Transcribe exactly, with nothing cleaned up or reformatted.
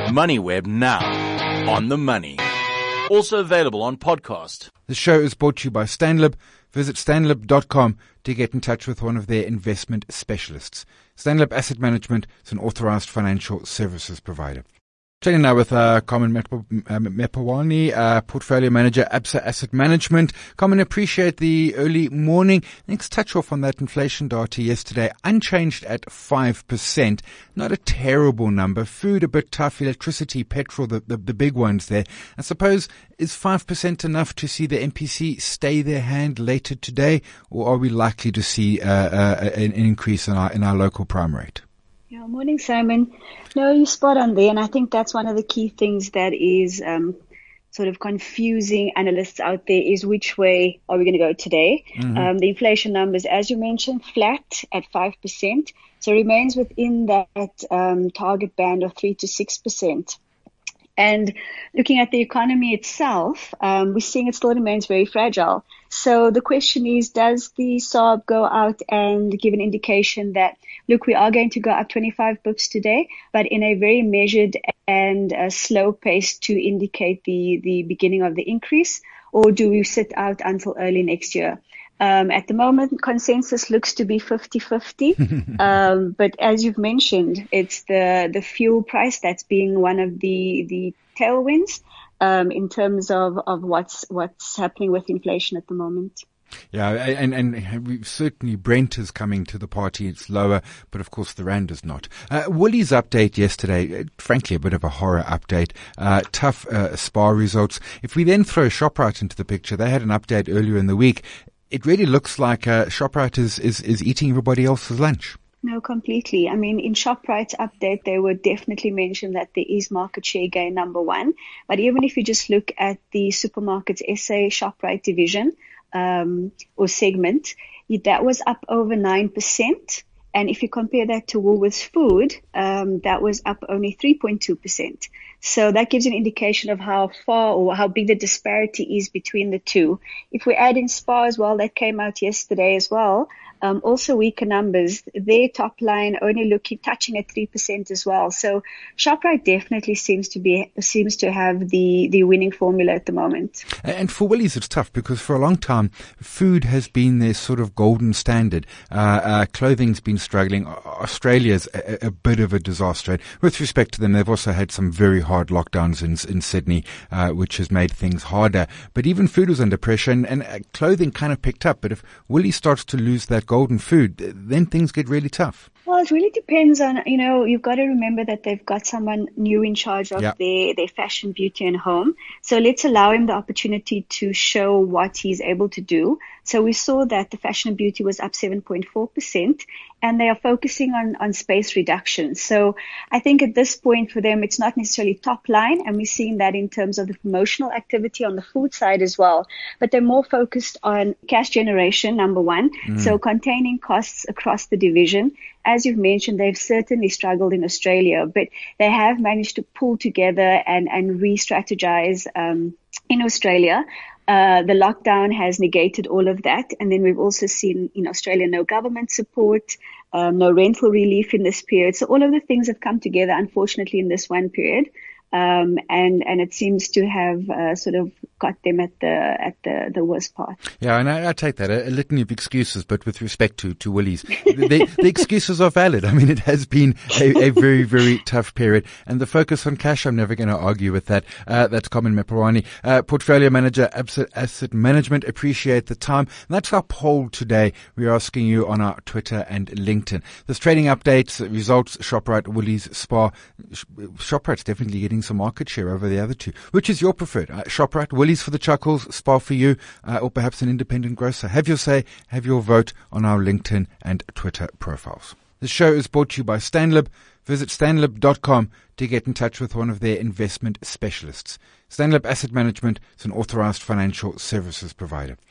MoneyWeb now. On the money. Also available on podcast. The show is brought to you by Stanlib. Visit stanlib dot com to get in touch with one of their investment specialists. Stanlib Asset Management is an authorized financial services provider. Chatting now with uh, Carmen Mepewani, uh, Portfolio Manager, Absa Asset Management. Carmen, appreciate the early morning. Let's touch off on that inflation data yesterday. Unchanged at five percent. Not a terrible number. Food a bit tough. Electricity, petrol, the, the, the big ones there. I suppose, is five percent enough to see the M P C stay their hand later today? Or are we likely to see uh, uh, an increase in our, in our local prime rate? Yeah, morning, Simon. No, you're spot on there. And I think that's one of the key things that is um, sort of confusing analysts out there is which way are we going to go today? Mm-hmm. Um, the inflation numbers, as you mentioned, flat at five percent. So it remains within that um, target band of three to six percent. And looking at the economy itself, um, we're seeing it still remains very fragile. So the question is, does the S A R B go out and give an indication that, look, we are going to go up twenty-five bips today, but in a very measured and uh, slow pace to indicate the, the beginning of the increase? Or do we sit out until early next year? Um, at the moment, consensus looks to be fifty-fifty. um, but as you've mentioned, it's the, the fuel price that's being one of the, the tailwinds, um, in terms of, of what's, what's happening with inflation at the moment. Yeah, and, and we certainly Brent is coming to the party. It's lower, but of course the Rand is not. Uh, Woolies update yesterday, frankly, a bit of a horror update. Uh, tough, uh, SPAR results. If we then throw ShopRite into the picture, they had an update earlier in the week. It really looks like uh, ShopRite is, is, is eating everybody else's lunch. No, completely. I mean, in ShopRite's update, they would definitely mention that there is market share gain number one. But even if you just look at the Supermarkets S A ShopRite division um, or segment, that was up over nine percent. And if you compare that to Woolworths Food, um, that was up only three point two percent. So that gives an indication of how far or how big the disparity is between the two. If we add in SPAR as well, that came out yesterday as well. Um, also weaker numbers, their top line only looking, touching at three percent as well. So ShopRite definitely seems to be, seems to have the, the winning formula at the moment. And for Woolies, it's tough because for a long time, food has been their sort of golden standard. Uh, uh, clothing's been struggling. Australia's a, a bit of a disaster. With respect to them, they've also had some very hard lockdowns in, in Sydney, uh, which has made things harder. But even food was under pressure and, and uh, clothing kind of picked up. But if Woolies starts to lose that golden food, then things get really tough. Well, it really depends on, you know, you've got to remember that they've got someone new in charge of yeah. their, their fashion, beauty and home. So let's allow him the opportunity to show what he's able to do. So we saw that the fashion and beauty was up seven point four percent and they are focusing on, on space reduction. So I think at this point for them, it's not necessarily top line. And we're seeing that in terms of the promotional activity on the food side as well. But they're more focused on cash generation, number one. Mm. So containing costs across the division. As you've mentioned, they've certainly struggled in Australia, but they have managed to pull together and, and re-strategize um, in Australia. Uh, the lockdown has negated all of that. And then we've also seen in Australia no government support, um, no rental relief in this period. So all of the things have come together, unfortunately, in this one period. Um, and, and it seems to have, uh, sort of got them at the, at the, the worst part. Yeah, and I, I take that, a, a litany of excuses, but with respect to, to Woolies, the, the excuses are valid. I mean, it has been a, a very, very tough period. And the focus on cash, I'm never going to argue with that. Uh, that's Carmen Mepewani, uh, Portfolio Manager, Absa Asset Management. Appreciate the time. And that's our poll today. We're asking you on our Twitter and LinkedIn. There's trading updates, results, ShopRite, Woolies, SPAR. ShopRite's definitely getting some market share over the other two. Which is your preferred? Uh, ShopRite, Woolies for the chuckles, SPAR for you, uh, or perhaps an independent grocer. Have your say, have your vote on our LinkedIn and Twitter profiles. The show is brought to you by Stanlib. Visit stanlib dot com to get in touch with one of their investment specialists. Stanlib Asset Management is an authorized financial services provider.